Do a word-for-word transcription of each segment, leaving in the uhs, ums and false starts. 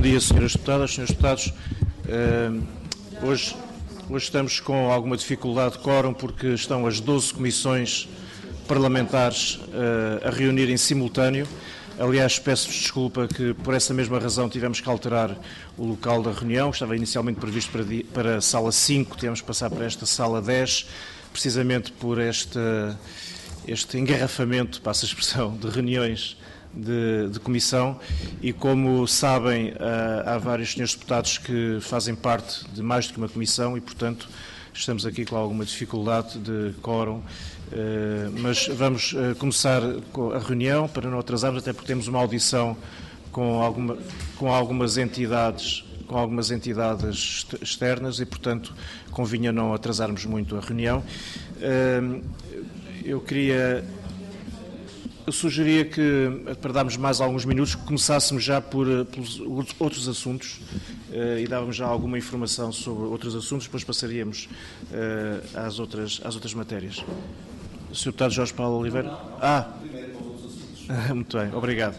dia, senhoras deputadas, senhores deputados. Uh, hoje, hoje estamos com alguma dificuldade de quórum porque estão as doze comissões parlamentares uh, a reunir em simultâneo. Aliás, peço-vos desculpa que por essa mesma razão tivemos que alterar o local da reunião. Estava inicialmente previsto para, para a sala cinco, tivemos que passar para esta sala dez, precisamente por este, este engarrafamento, passa a expressão, de reuniões de, de comissão. E como sabem, há vários senhores deputados que fazem parte de mais do que uma comissão e, portanto, estamos aqui com alguma dificuldade de quórum. Uh, mas vamos uh, começar com a reunião para não atrasarmos, até porque temos uma audição com, alguma, com algumas entidades, com algumas entidades externas e, portanto, convinha não atrasarmos muito a reunião. Uh, eu queria, eu sugeria que, para darmos mais alguns minutos, começássemos já por, pelos outros assuntos uh, e dávamos já alguma informação sobre outros assuntos, depois passaríamos uh, às, outras, às outtas matérias. senhor Deputado Jorge Paulo Oliveira. Ah, muito bem, obrigado.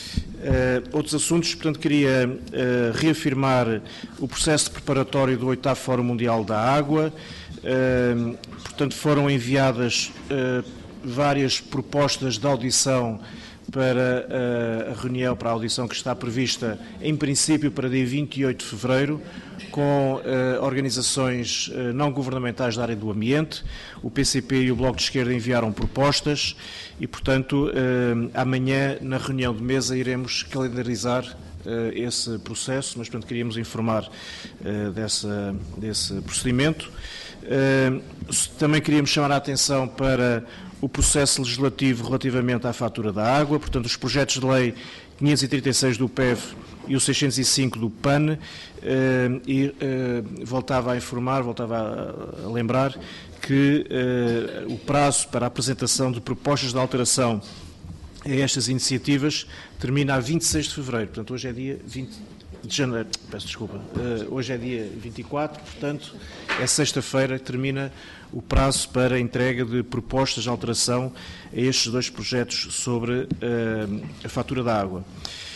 Uh, outros assuntos, portanto, queria uh, reafirmar o processo preparatório do oitavo Fórum Mundial da Água. Uh, portanto, foram enviadas uh, várias propostas de audição para uh, a reunião, para a audição que está prevista, em princípio, para dia vinte e oito de fevereiro, com uh, organizações uh, não governamentais da área do ambiente. O P C P e o Bloco de Esquerda enviaram propostas e, portanto, uh, amanhã, na reunião de mesa, iremos calendarizar uh, esse processo, mas, portanto, queríamos informar uh, dessa, desse procedimento. Uh, também queríamos chamar a atenção para o processo legislativo relativamente à fatura da água, portanto, os projetos de lei quinhentos e trinta e seis do P E V e o seiscentos e cinco do P A N, eh, e eh, voltava a informar, voltava a, a lembrar que eh, o prazo para a apresentação de propostas de alteração a estas iniciativas termina a vinte e seis de fevereiro, portanto, hoje é dia vinte de janeiro, peço desculpa, uh, hoje é dia vinte e quatro, portanto, é sexta-feira que termina o prazo para a entrega de propostas de alteração a estes dois projetos sobre uh, a fatura da água.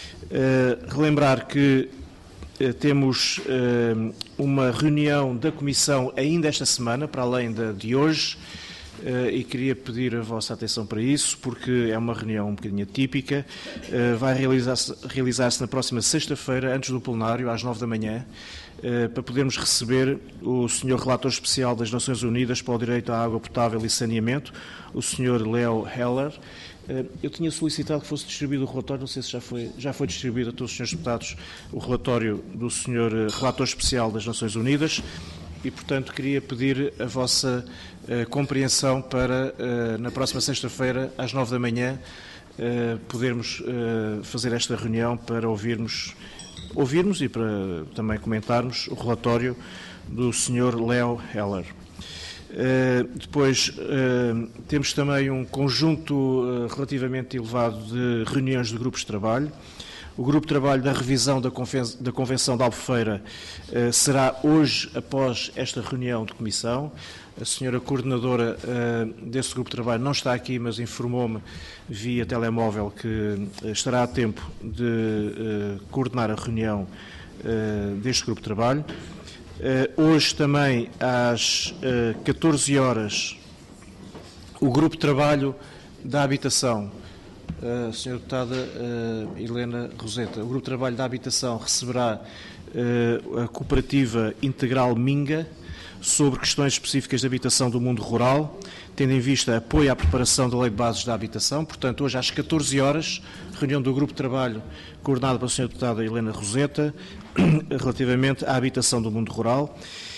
Uh, relembrar que uh, temos uh, uma reunião da Comissão ainda esta semana, para além da de hoje, Uh, e queria pedir a vossa atenção para isso, porque é uma reunião um bocadinho atípica. Uh, vai realizar-se realizar-se na próxima sexta-feira, antes do plenário, às nove da manhã, uh, para podermos receber o senhor Relator Especial das Nações Unidas para o Direito à Água Potável e Saneamento, o senhor Leo Heller. Uh, eu tinha solicitado que fosse distribuído o relatório, não sei se já foi, já foi distribuído a todos os senhores deputados o relatório do senhor Relator Especial das Nações Unidas. E, portanto, queria pedir a vossa uh, compreensão para, uh, na próxima sexta-feira, às nove da manhã, uh, podermos uh, fazer esta reunião para ouvirmos, ouvirmos e para também comentarmos o relatório do senhor Leo Heller. Uh, depois, uh, temos também um conjunto uh, relativamente elevado de reuniões de grupos de trabalho. O grupo de trabalho da revisão da Convenção de Albufeira uh, será hoje, após esta reunião de comissão. A senhora coordenadora uh, desse grupo de trabalho não está aqui, mas informou-me via telemóvel que uh, estará a tempo de uh, coordenar a reunião uh, deste grupo de trabalho. Uh, hoje também, às uh, catorze horas, o grupo de trabalho da habitação, Uh, senhora Deputada uh, Helena Roseta, o Grupo de Trabalho da Habitação receberá uh, a Cooperativa Integral Minga sobre questões específicas de habitação do mundo rural, tendo em vista apoio à preparação da Lei de Bases da Habitação. Portanto, hoje às catorze horas, reunião do Grupo de Trabalho coordenado pela senhora Deputada Helena Roseta, relativamente à habitação do mundo rural,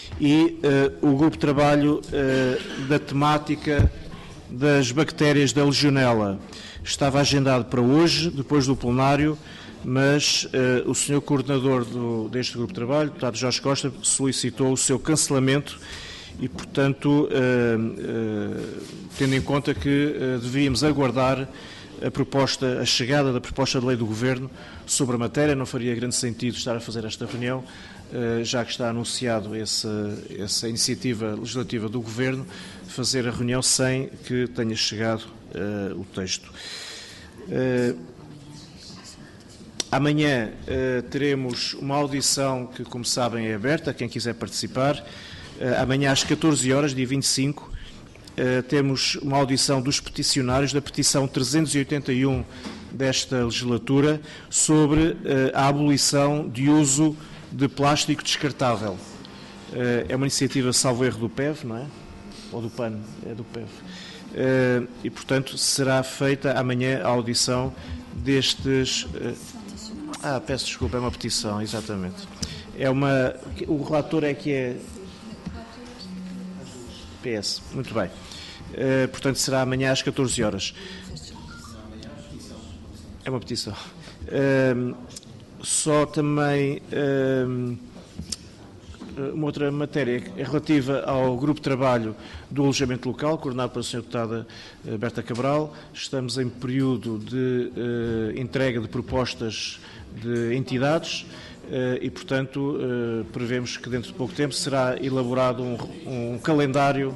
e uh, o Grupo de Trabalho uh, da temática das bactérias da Legionela estava agendado para hoje, depois do plenário, mas uh, o senhor coordenador do, deste grupo de trabalho, o deputado Jorge Costa, solicitou o seu cancelamento e, portanto, uh, uh, tendo em conta que uh, devíamos aguardar a proposta, a chegada da proposta de lei do Governo sobre a matéria, não faria grande sentido estar a fazer esta reunião, uh, já que está anunciado essa, essa iniciativa legislativa do Governo, fazer a reunião sem que tenha chegado uh, o texto. Uh, Amanhã uh, teremos uma audição que, como sabem, é aberta, quem quiser participar. Uh, amanhã às catorze horas, dia vinte e cinco, uh, temos uma audição dos peticionários da petição trezentos e oitenta e um desta legislatura sobre uh, a abolição de uso de plástico descartável. Uh, é uma iniciativa, salvo erro, do P E V, não é? Ou do P A N? É do P E V. Uh, e, portanto, será feita amanhã a audição destes... Uh, Ah, peço desculpa, é uma petição, exatamente. É uma, o relator é que é P S, muito bem. Uh, portanto, será amanhã às catorze horas. É uma petição. Uh, só também uh, uma outra matéria é relativa ao grupo de trabalho do alojamento local, coordenado pela senhora deputada Berta Cabral. Estamos em período de uh, entrega de propostas de entidades uh, e, portanto, uh, prevemos que dentro de pouco tempo será elaborado um, um calendário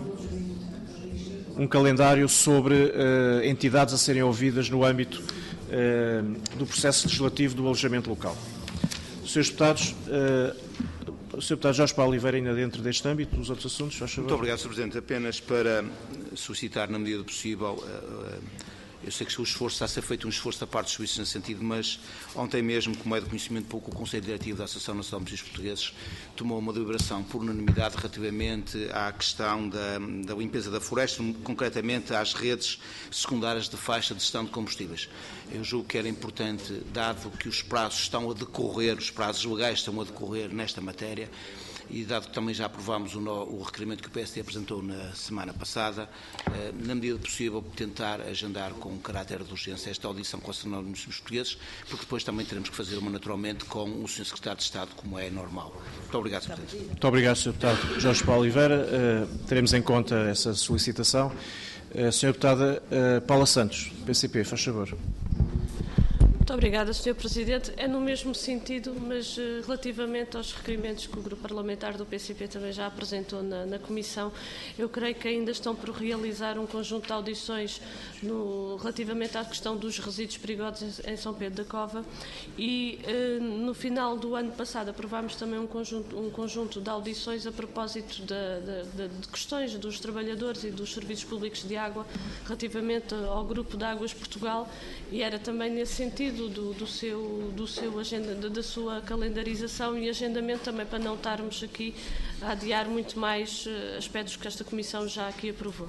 um calendário sobre uh, entidades a serem ouvidas no âmbito uh, do processo legislativo do alojamento local. senhores Deputados, uh, o senhor Deputado Jorge Paulo Oliveira, ainda dentro deste âmbito, dos outros assuntos, faz favor. Muito obrigado, senhor Presidente. Apenas para suscitar, na medida do possível, uh, uh, eu sei que o esforço está a ser feito um esforço da parte dos serviços nesse sentido, mas ontem mesmo, como é de conhecimento pouco, o Conselho Diretivo da Associação Nacional de Municípios Portugueses tomou uma deliberação por unanimidade relativamente à questão da, da limpeza da floresta, concretamente às redes secundárias de faixa de gestão de combustíveis. Eu julgo que era importante, dado que os prazos estão a decorrer, os prazos legais estão a decorrer nesta matéria, e dado que também já aprovámos o, no, o requerimento que o P S D apresentou na semana passada, eh, na medida do possível tentar agendar com caráter de urgência esta audição com a Associação de Municípios Portugueses, porque depois também teremos que fazer uma naturalmente com o senhor Secretário de Estado, como é normal. Muito obrigado, senhor Presidente. Muito obrigado, senhor Deputado Jorge Paulo Oliveira. Uh, teremos em conta essa solicitação. Uh, senhora Deputada uh, Paula Santos, P C P, faz favor. Muito obrigada, senhor Presidente. É no mesmo sentido, mas uh, relativamente aos requerimentos que o Grupo Parlamentar do P C P também já apresentou na, na Comissão, eu creio que ainda estão por realizar um conjunto de audições no, relativamente à questão dos resíduos perigosos em, em São Pedro da Cova e uh, no final do ano passado aprovámos também um conjunto, um conjunto de audições a propósito de, de, de, de questões dos trabalhadores e dos serviços públicos de água relativamente ao Grupo de Águas Portugal, e era também nesse sentido Do, do, seu, do seu agenda, da sua calendarização e agendamento, também para não estarmos aqui a adiar muito mais uh, aspectos que esta Comissão já aqui aprovou.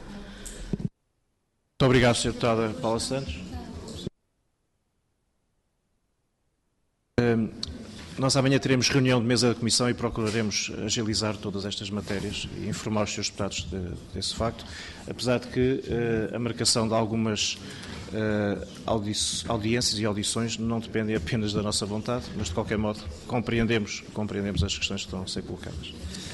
Muito obrigado, senhora Deputada Paula Santos. Uh, nós amanhã teremos reunião de mesa da Comissão e procuraremos agilizar todas estas matérias e informar os senhores deputados de, desse facto, apesar de que uh, a marcação de algumas Uh, audi audiências e audições não dependem apenas da nossa vontade, mas de qualquer modo compreendemos, compreendemos as questões que estão a ser colocadas.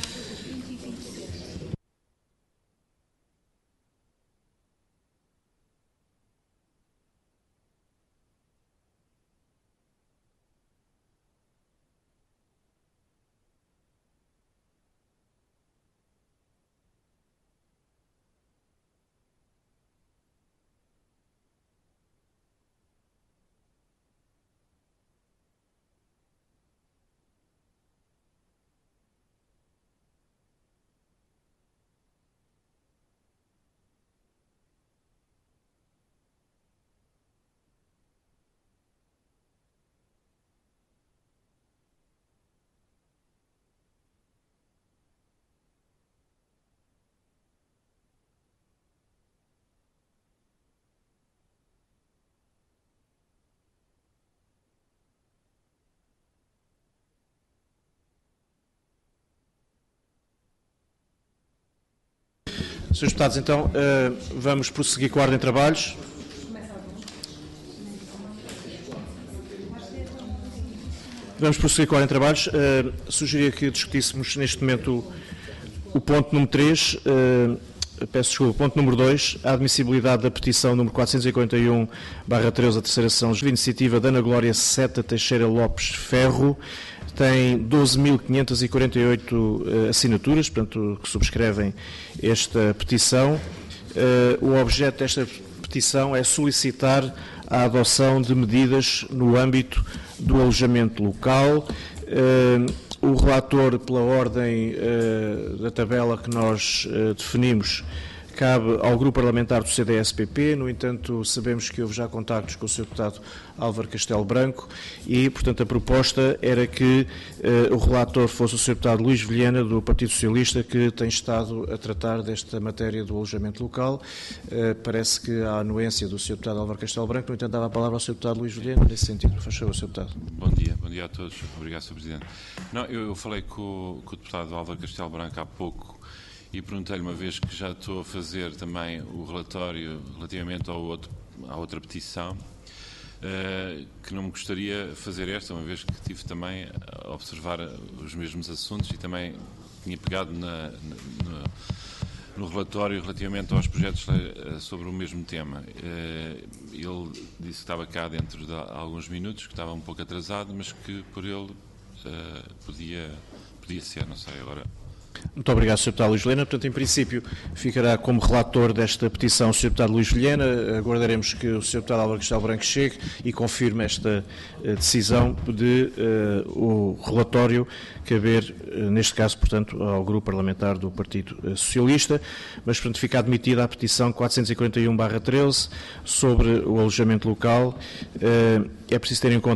senhores Deputados, então, uh, vamos prosseguir com a ordem de trabalhos. Vamos prosseguir com a ordem de trabalhos. Uh, sugeria que discutíssemos neste momento o, o ponto número três, uh, peço desculpa, ponto número dois, a admissibilidade da petição número quatrocentos e quarenta e um barra treze, a terceira sessão de iniciativa da Ana Glória Seta Teixeira Lopes Ferro. Tem doze mil quinhentas e quarenta e oito uh, assinaturas, portanto, que subscrevem esta petição. Uh, o objeto desta petição é solicitar a adoção de medidas no âmbito do alojamento local. O relator, pela ordem da tabela que nós definimos, cabe ao Grupo Parlamentar do C D S P P. No entanto, sabemos que houve já contactos com o senhor Deputado Álvaro Castelo Branco e, portanto, a proposta era que eh, o relator fosse o senhor Deputado Luís Vilhena, do Partido Socialista, que tem estado a tratar desta matéria do alojamento local. Eh, parece que há anuência do senhor Deputado Álvaro Castelo Branco. No entanto, dava a palavra ao senhor Deputado Luís Vilhena nesse sentido. Faz favor, senhor Deputado. Bom dia, bom dia a todos. Obrigado, senhor Presidente. Não, eu, eu falei com, com o Deputado Álvaro Castelo Branco há pouco e perguntei-lhe, uma vez que já estou a fazer também o relatório relativamente ao outro, à outra petição, uh, que não me gostaria fazer esta, uma vez que tive também a observar os mesmos assuntos e também tinha pegado na, na, no relatório relativamente aos projetos sobre o mesmo tema. Uh, ele disse que estava cá dentro de alguns minutos, que estava um pouco atrasado, mas que por ele uh, podia, podia ser, não sei, agora... Muito obrigado, senhor Deputado Luís Vilhena. Portanto, em princípio, ficará como relator desta petição o senhor Deputado Luís Vilhena. Aguardaremos que o senhor Deputado Álvaro Castelo Branco chegue e confirme esta uh, decisão de uh, o relatório caber, uh, neste caso, portanto, ao Grupo Parlamentar do Partido uh, Socialista. Mas, portanto, fica admitida a petição quatrocentos e quarenta e um barra treze sobre o alojamento local. Uh, é preciso ter em conta